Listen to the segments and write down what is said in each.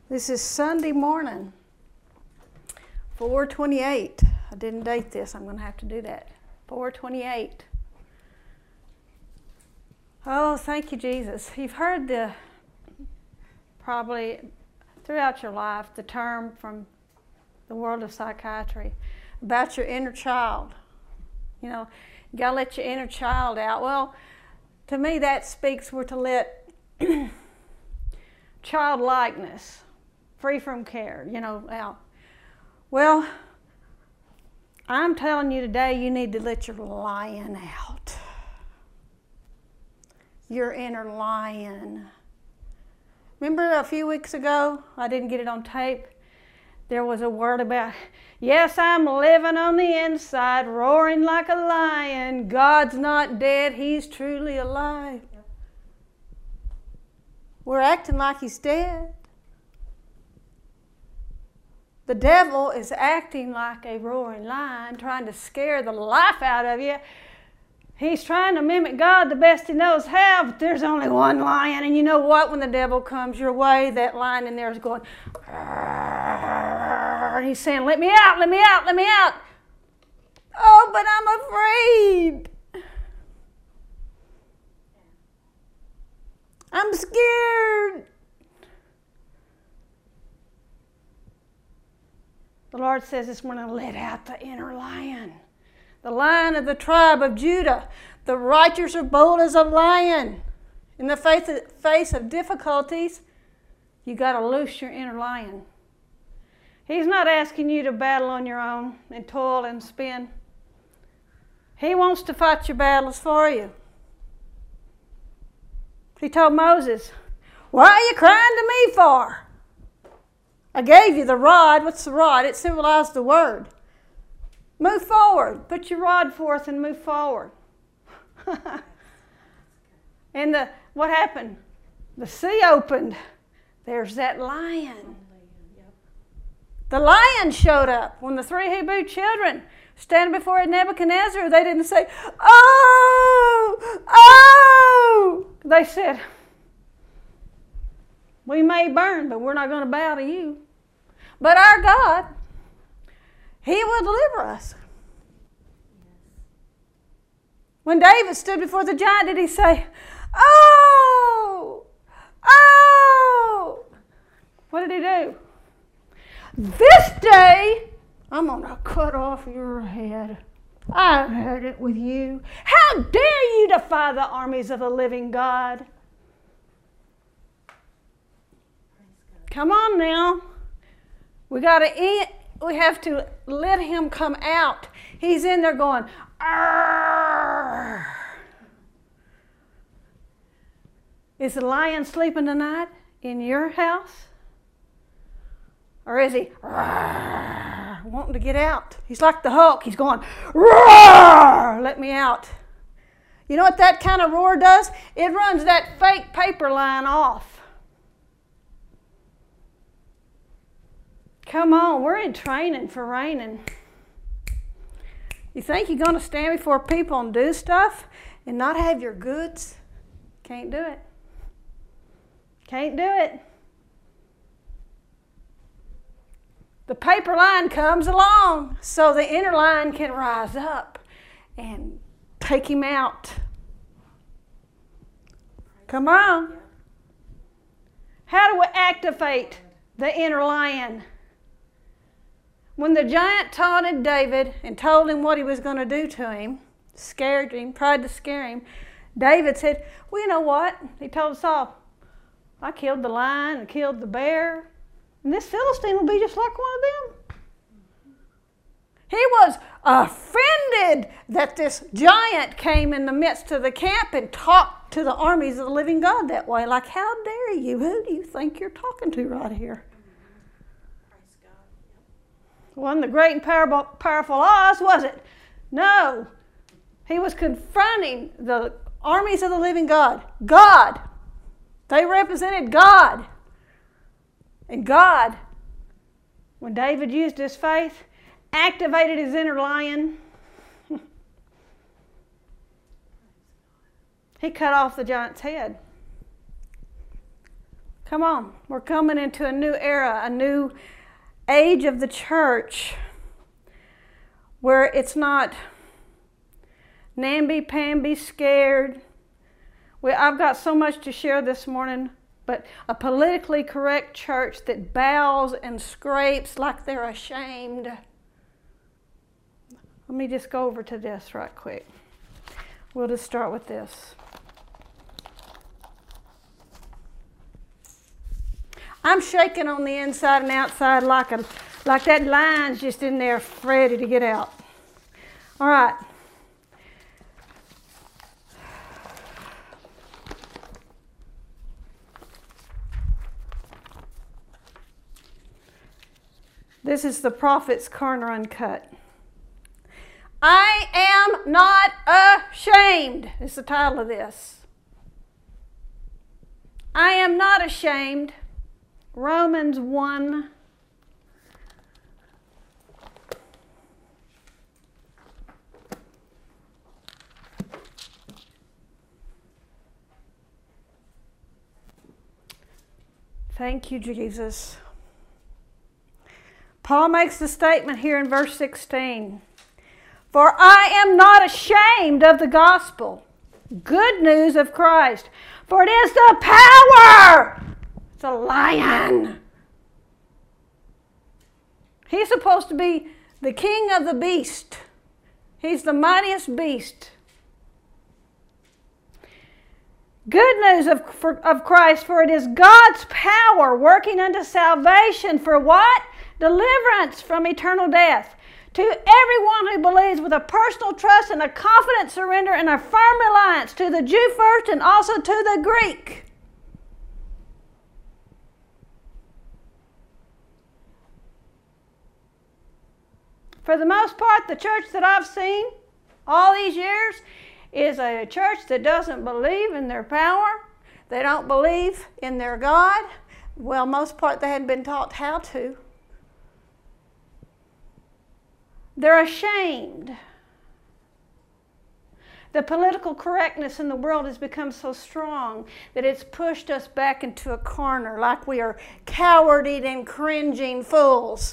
This is Sunday morning, 4:28. I didn't date this. I'm going to have to do that. 4:28. Oh, thank you, Jesus. You've heard probably throughout your life, the term from the world of psychiatry about your inner child. You know, you got to let your inner child out. Well, to me that speaks we're to let childlikeness, free from care, out. Well, I'm telling you today, you need to let your lion out. Your inner lion. Remember a few weeks ago, I didn't get it on tape, there was a word about, yes, I'm living on the inside, roaring like a lion. God's not dead, he's truly alive. Yep. We're acting like he's dead. The devil is acting like a roaring lion, trying to scare the life out of you. He's trying to mimic God the best he knows how, but there's only one lion. And you know what? When the devil comes your way, that lion in there is going, and he's saying, let me out, let me out, let me out. Oh, but I'm afraid. I'm scared. The Lord says this morning, let out the inner lion. The lion of the tribe of Judah. The righteous are bold as a lion. In the face of difficulties, you got to loose your inner lion. He's not asking you to battle on your own and toil and spin. He wants to fight your battles for you. He told Moses, what are you crying to me for? I gave you the rod. What's the rod? It symbolized the word. Move forward. Put your rod forth and move forward. And what happened? The sea opened. There's that lion. The lion showed up. When the three Hebrew children stand before Nebuchadnezzar, they didn't say, oh, oh. They said, we may burn, but we're not going to bow to you. But our God, he will deliver us. When David stood before the giant, did he say, oh, oh? What did he do? This day, I'm going to cut off your head. I've had it with you. How dare you defy the armies of the living God? Come on now. We have to let him come out. He's in there going, arrgh. Is the lion sleeping tonight in your house? Or is he wanting to get out? He's like the Hulk. He's going, roar, let me out. You know what that kind of roar does? It runs that fake paper line off. Come on, we're in training for reigning. You think you're going to stand before people and do stuff and not have your goods? Can't do it. Can't do it. The paper line comes along so the inner line can rise up and take him out. Come on. How do we activate the inner lion? When the giant taunted David and told him what he was going to do to him, scared him, tried to scare him, David said, well, you know what? He told Saul, I killed the lion and killed the bear, and this Philistine will be just like one of them. He was offended that this giant came in the midst of the camp and talked to the armies of the living God that way. Like, how dare you? Who do you think you're talking to right here? Wasn't the great and powerful Oz, was it? No. He was confronting the armies of the living God. God. They represented God. And God, when David used his faith, activated his inner lion. He cut off the giant's head. Come on, we're coming into a new era, a new age of the church where it's not namby-pamby scared. I've got so much to share this morning, but a politically correct church that bows and scrapes like they're ashamed. Let me just go over to this right quick. We'll just start with this. I'm shaking on the inside and outside like that line's just in there ready to get out. All right. This is the Prophet's Corner Uncut. I am not ashamed is the title of this. I am not ashamed. Romans 1. Thank you, Jesus. Paul makes the statement here in verse 16. For I am not ashamed of the gospel, good news of Christ, for it is the power. It's a lion. He's supposed to be the king of the beast. He's the mightiest beast. Good news of Christ, for it is God's power working unto salvation for what? Deliverance from eternal death. To everyone who believes with a personal trust and a confident surrender and a firm reliance, to the Jew first and also to the Greek. For the most part, the church that I've seen all these years is a church that doesn't believe in their power. They don't believe in their God. Well, most part they hadn't been taught how to. They're ashamed. The political correctness in the world has become so strong that it's pushed us back into a corner like we are cowarded and cringing fools.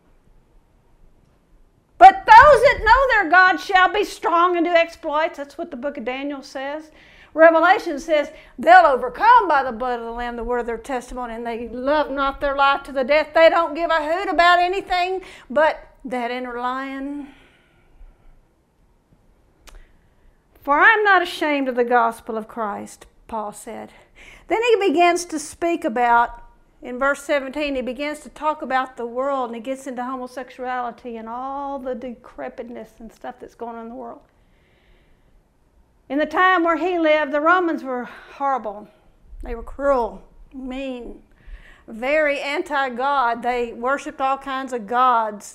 But those that know their God shall be strong and do exploits. That's what the book of Daniel says. Revelation says they'll overcome by the blood of the Lamb, the word of their testimony, and they love not their life to the death. They don't give a hoot about anything but that inner lion. For I'm not ashamed of the gospel of Christ, Paul said. Then he begins to speak about, in verse 17, he begins to talk about the world, and he gets into homosexuality and all the decrepitness and stuff that's going on in the world. In the time where he lived, the Romans were horrible. They were cruel, mean, very anti-God. They worshipped all kinds of gods.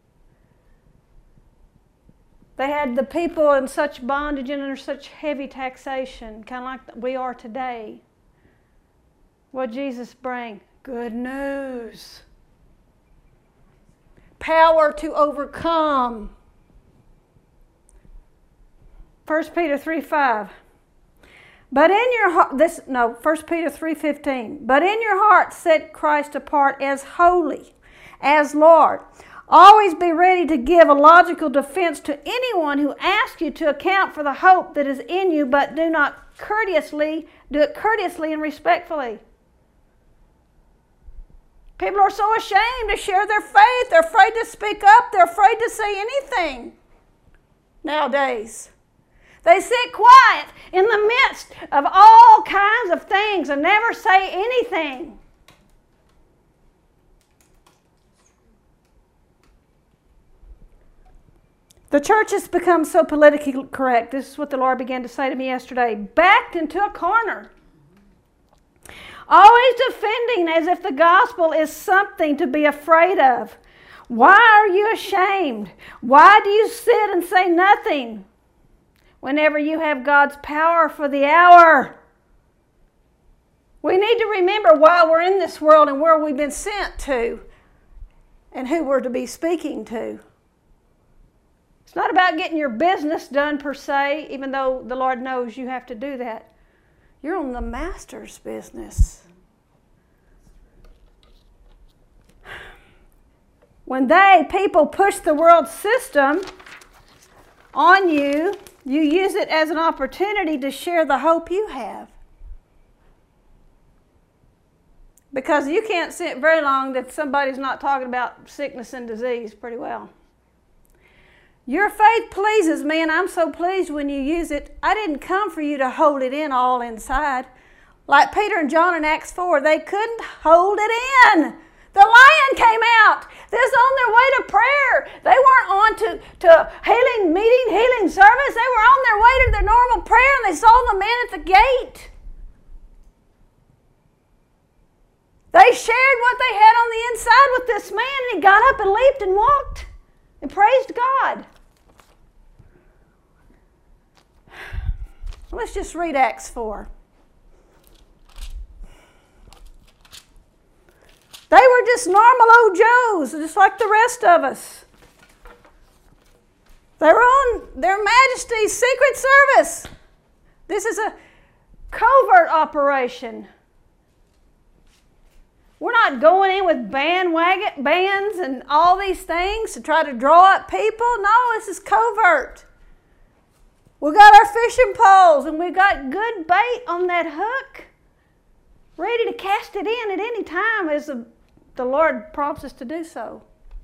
They had the people in such bondage and under such heavy taxation, kind of like we are today. What did Jesus bring? Good news. Power to overcome. 1 Peter 3:5. But in your heart, 1 Peter 3:15. But in your heart set Christ apart as holy, as Lord. Always be ready to give a logical defense to anyone who asks you to account for the hope that is in you, but do it courteously and respectfully. People are so ashamed to share their faith. They're afraid to speak up. They're afraid to say anything nowadays. They sit quiet in the midst of all kinds of things and never say anything. The church has become so politically correct. This is what the Lord began to say to me yesterday. Backed into a corner. Always defending as if the gospel is something to be afraid of. Why are you ashamed? Why do you sit and say nothing whenever you have God's power for the hour? We need to remember why we're in this world and where we've been sent to and who we're to be speaking to. It's not about getting your business done per se, even though the Lord knows you have to do that. You're on the Master's business. When people push the world system on you, you use it as an opportunity to share the hope you have. Because you can't sit very long that somebody's not talking about sickness and disease pretty well. Your faith pleases me, and I'm so pleased when you use it. I didn't come for you to hold it in all inside. Like Peter and John in Acts 4, they couldn't hold it in. The lion came out. They're on their way to prayer. They weren't on to healing service. They were on their way to their normal prayer, and they saw the man at the gate. They shared what they had on the inside with this man, and he got up and leaped and walked and praised God. Let's just read Acts 4. They were just normal old Joes, just like the rest of us. They were on their Majesty's Secret Service. This is a covert operation. We're not going in with bands and all these things to try to draw up people. No, this is covert. We got our fishing poles and we got good bait on that hook, ready to cast it in at any time as the Lord prompts us to do so.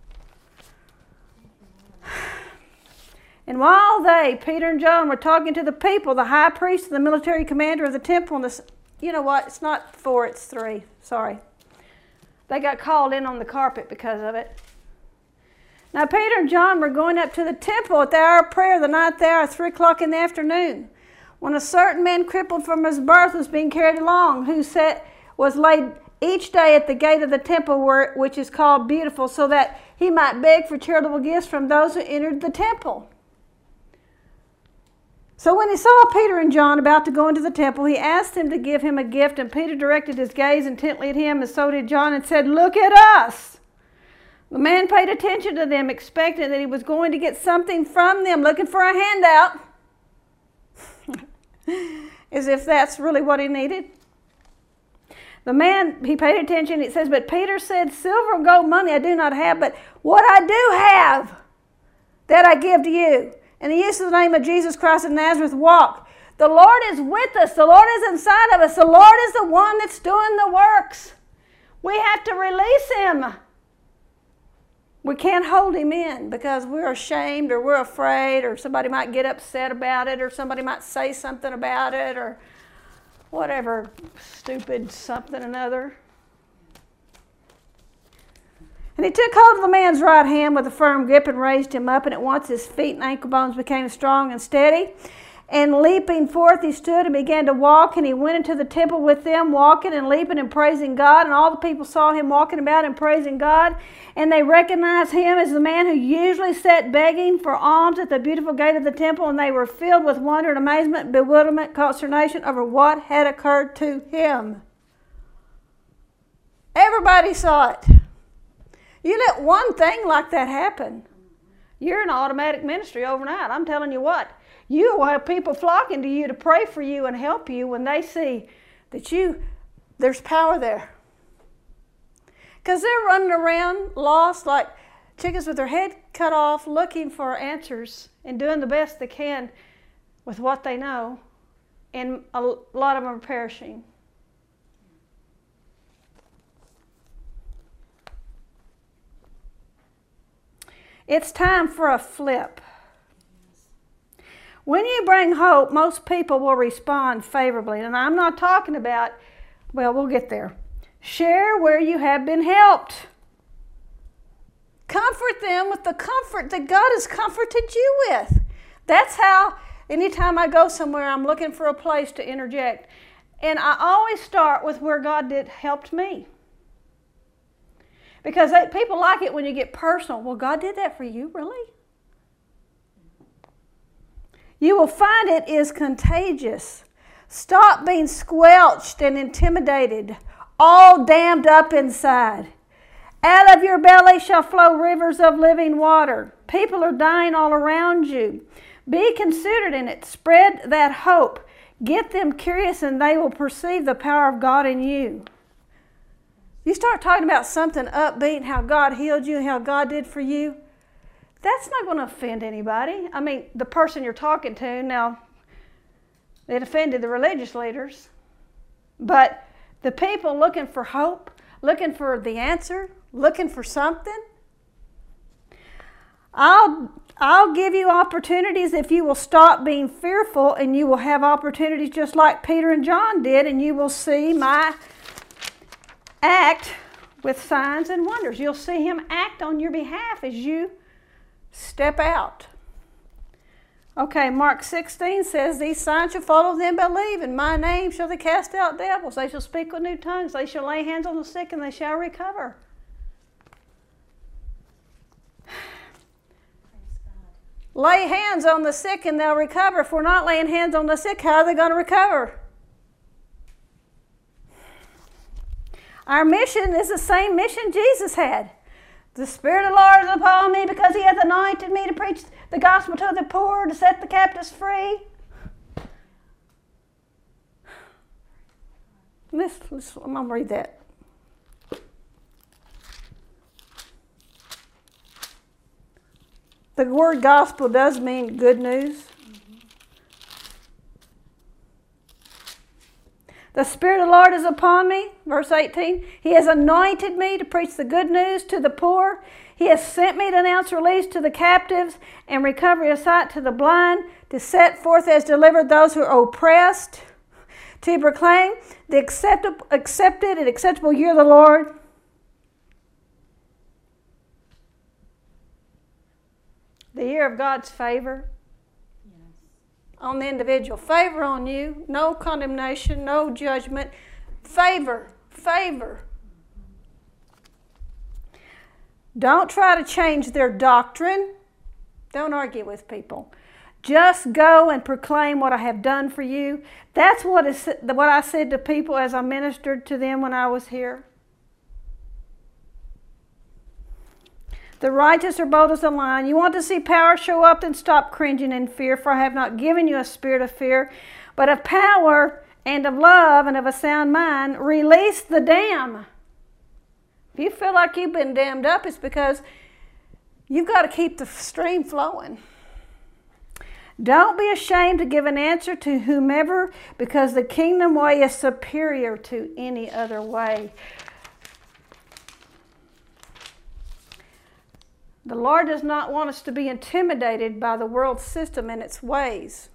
And while Peter and John, were talking to the people, the high priest and the military commander of the temple, and you know what? It's not 4, it's 3. Sorry. They got called in on the carpet because of it. Now Peter and John were going up to the temple at the hour of prayer, the ninth hour, 3 o'clock in the afternoon, when a certain man crippled from his birth was being carried along, who was laid each day at the gate of the temple, which is called Beautiful, so that he might beg for charitable gifts from those who entered the temple. So when he saw Peter and John about to go into the temple, he asked them to give him a gift, and Peter directed his gaze intently at him, and so did John, and said, "Look at us." The man paid attention to them, expecting that he was going to get something from them, looking for a handout, as if that's really what he needed. The man, he paid attention, it says, but Peter said, "Silver and gold money I do not have, but what I do have, that I give to you. In the use of the name of Jesus Christ of Nazareth, walk." The Lord is with us. The Lord is inside of us. The Lord is the one that's doing the works. We have to release Him. We can't hold Him in because we're ashamed or we're afraid, or somebody might get upset about it, or somebody might say something about it, or whatever stupid something or another. And he took hold of the man's right hand with a firm grip and raised him up, and at once his feet and ankle bones became strong and steady. And leaping forth, he stood and began to walk, and he went into the temple with them, walking and leaping and praising God. And all the people saw him walking about and praising God, and they recognized him as the man who usually sat begging for alms at the beautiful gate of the temple, and they were filled with wonder and amazement, bewilderment, consternation over what had occurred to him. Everybody saw it. You let one thing like that happen, you're in automatic ministry overnight. I'm telling you what. You will have people flocking to you to pray for you and help you when they see that there's power there. Because they're running around lost like chickens with their head cut off, looking for answers and doing the best they can with what they know. And a lot of them are perishing. It's time for a flip. When you bring hope, most people will respond favorably. And I'm not talking about, well, we'll get there. Share where you have been helped. Comfort them with the comfort that God has comforted you with. That's how, anytime I go somewhere, I'm looking for a place to interject. And I always start with where God helped me. Because people like it when you get personal. Well, God did that for you, really? You will find it is contagious. Stop being squelched and intimidated, all dammed up inside. Out of your belly shall flow rivers of living water. People are dying all around you. Be considered in it. Spread that hope. Get them curious, and they will perceive the power of God in you. You start talking about something upbeat and how God healed you and how God did for you, that's not going to offend anybody. I mean, the person you're talking to, now, it offended the religious leaders. But the people looking for hope, looking for the answer, looking for something, I'll give you opportunities if you will stop being fearful, and you will have opportunities just like Peter and John did, and you will see my act with signs and wonders. You'll see him act on your behalf as you step out. Okay, Mark 16 says, these signs shall follow them that believe. In my name shall they cast out devils. They shall speak with new tongues. They shall lay hands on the sick and they shall recover. Lay hands on the sick and they'll recover. If we're not laying hands on the sick, how are they going to recover? Our mission is the same mission Jesus had. The Spirit of the Lord is upon me because He hath anointed me to preach the gospel to the poor, to set the captives free. I'm going to read that. The word gospel does mean good news. The Spirit of the Lord is upon me, verse 18. He has anointed me to preach the good news to the poor. He has sent me to announce release to the captives and recovery of sight to the blind, to set forth as delivered those who are oppressed, to proclaim the accepted and acceptable year of the Lord. The year of God's favor. On the individual. Favor on you. No condemnation, no judgment. Favor. Favor. Don't try to change their doctrine. Don't argue with people. Just go and proclaim what I have done for you. That's what I said to people as I ministered to them when I was here. The righteous are bold as a lion. You want to see power show up, then stop cringing in fear, for I have not given you a spirit of fear, but of power and of love and of a sound mind. Release the dam. If you feel like you've been dammed up, it's because you've got to keep the stream flowing. Don't be ashamed to give an answer to whomever, because the kingdom way is superior to any other way. The Lord does not want us to be intimidated by the world system and its ways.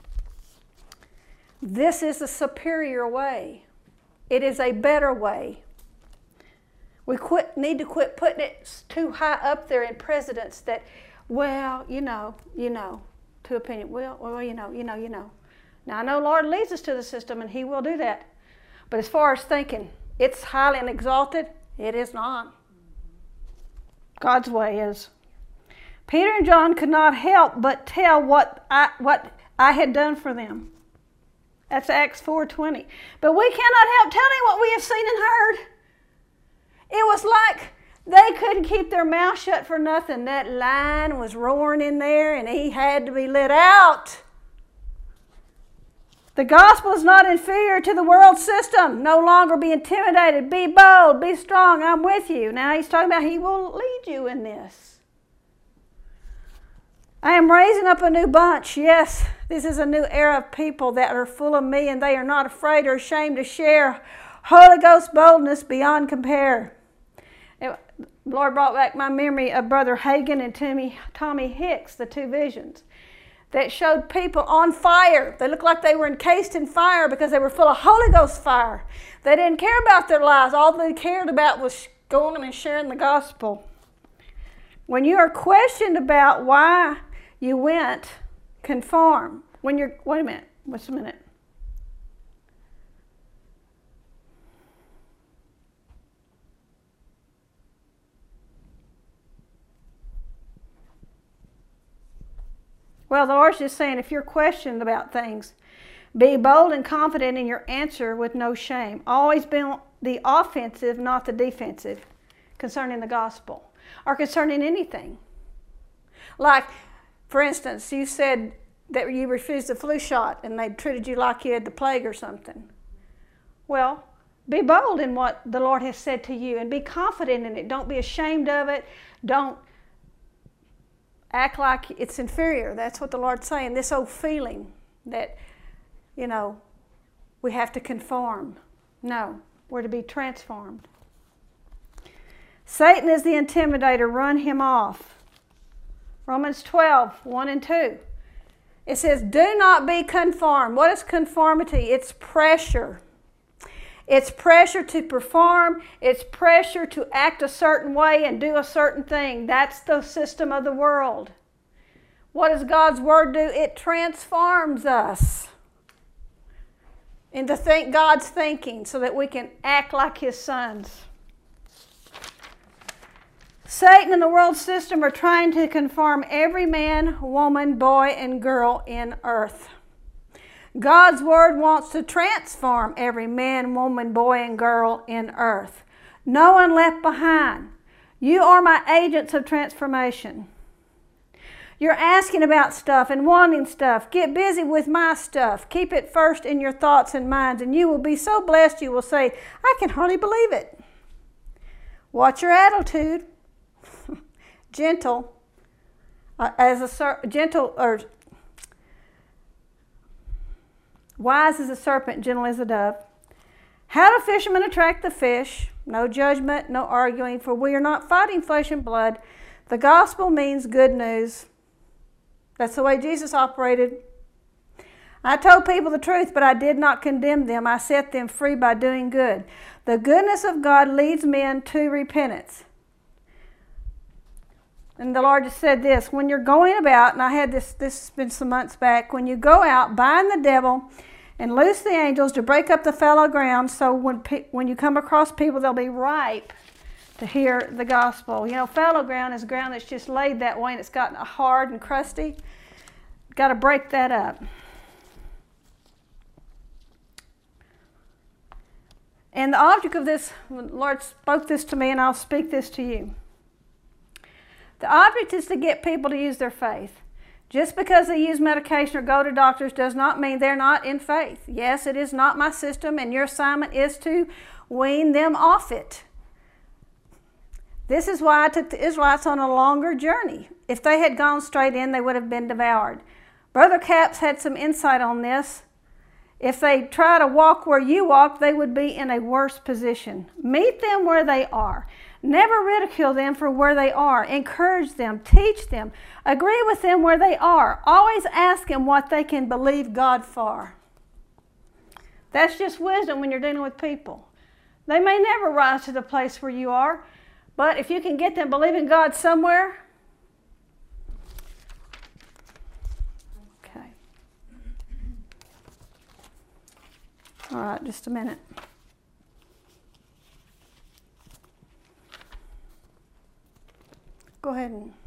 This is a superior way. It is a better way. We need to quit putting it too high up there in precedence that, well, you know, to opinion. Well, you know. Now, I know the Lord leads us to the system, and He will do that. But as far as thinking it's highly and exalted, it is not. God's way is. Peter and John could not help but tell what I had done for them. That's Acts 4:20. But we cannot help telling what we have seen and heard. It was like they couldn't keep their mouth shut for nothing. That lion was roaring in there, and he had to be let out. The gospel is not inferior to the world system. No longer be intimidated. Be bold. Be strong. I'm with you. Now he's talking about He will lead you in this. I am raising up a new bunch. Yes, this is a new era of people that are full of me, and they are not afraid or ashamed to share Holy Ghost boldness beyond compare. The Lord brought back my memory of Brother Hagin and Tommy Hicks, the two visions that showed people on fire. They looked like they were encased in fire because they were full of Holy Ghost fire. They didn't care about their lives. All they cared about was going and sharing the gospel. When you are questioned about why you went, conform. Wait a minute. What's a minute? Well, the Lord's just saying, if you're questioned about things, be bold and confident in your answer with no shame. Always be on the offensive, not the defensive, concerning the gospel or concerning anything. Like, for instance, you said that you refused the flu shot and they treated you like you had the plague or something. Well, Be bold in what the Lord has said to you and be confident in it. Don't be ashamed of it. Don't act like it's inferior. That's what the Lord's saying. This old feeling that, we have to conform. No, we're to be transformed. Satan is the intimidator. Run him off. Romans 12, 1 and 2. It says, do not be conformed. What is conformity? It's pressure. It's pressure to perform. It's pressure to act a certain way and do a certain thing. That's the system of the world. What does God's Word do? It transforms us into God's thinking so that we can act like His sons. Satan and the world system are trying to conform every man, woman, boy, and girl in earth. God's Word wants to transform every man, woman, boy, and girl in earth. No one left behind. You are my agents of transformation. You're asking about stuff and wanting stuff. Get busy with my stuff. Keep it first in your thoughts and minds, and you will be so blessed you will say, I can hardly believe it. Watch your attitude. Gentle, wise as a serpent, gentle as a dove. How do fishermen attract the fish? No judgment, no arguing, for we are not fighting flesh and blood. The gospel means good news. That's the way Jesus operated. I told people the truth, but I did not condemn them. I set them free by doing good. The goodness of God leads men to repentance. And the Lord just said this, when you're going about, and I had this has been some months back, when you go out, bind the devil and loose the angels to break up the fallow ground, so when you come across people, they'll be ripe to hear the gospel. Fallow ground is ground that's just laid that way and it's gotten hard and crusty. Got to break that up. And the object of this, the Lord spoke this to me and I'll speak this to you. The object is to get people to use their faith. Just because they use medication or go to doctors does not mean they're not in faith. Yes, it is not my system, and your assignment is to wean them off it. This is why I took the Israelites on a longer journey. If they had gone straight in, they would have been devoured. Brother Capps had some insight on this. If they try to walk where you walk, they would be in a worse position. Meet them where they are. Never ridicule them for where they are. Encourage them. Teach them. Agree with them where they are. Always ask them what they can believe God for. That's just wisdom when you're dealing with people. They may never rise to the place where you are, but if you can get them believing God somewhere. Okay. All right, just a minute. Go ahead and